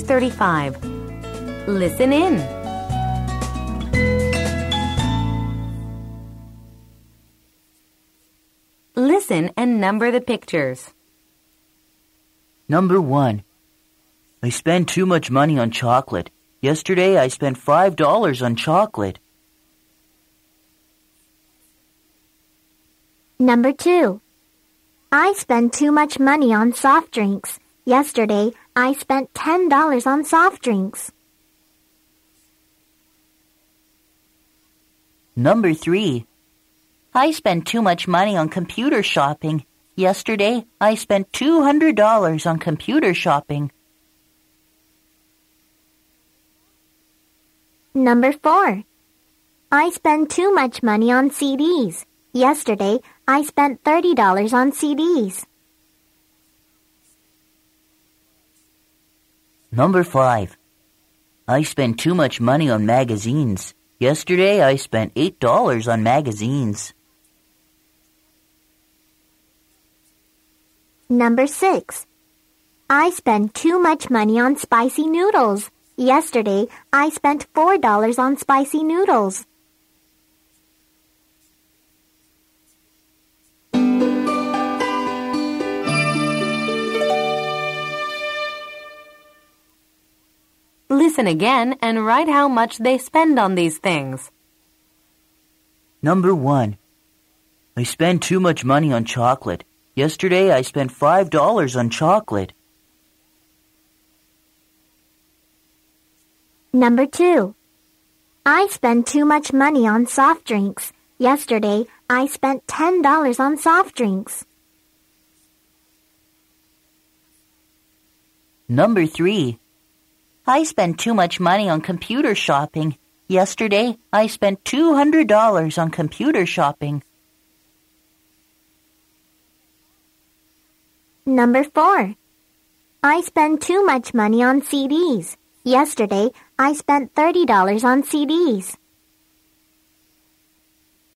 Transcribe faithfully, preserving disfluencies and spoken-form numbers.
thirty-five. Listen in. Listen and number the pictures. Number one. I spend too much money on chocolate. Yesterday I spent five dollars on chocolate. Number two. I spend too much money on soft drinks. Yesterday I spent ten dollars on soft drinks. Number three. I spend too much money on computer shopping. Yesterday I spent two hundred dollars on computer shopping. Number four. I spend too much money on C Ds. Yesterday, I spent thirty dollars on C Ds. Number five. I spend too much money on magazines. Yesterday, I spent eight dollars on magazines. Number six. I spend too much money on spicy noodles. Yesterday, I spent four dollars on spicy noodles. Listen again and write how much they spend on these things. Number one. I spend too much money on chocolate. Yesterday, I spent five dollars on chocolate. Number two. I spend too much money on soft drinks. Yesterday, I spent ten dollars on soft drinks. Number three. I spend too much money on computer shopping. Yesterday, I spent two hundred dollars on computer shopping. Number four. I spend too much money on C Ds. Yesterday, I spent thirty dollars on C Ds.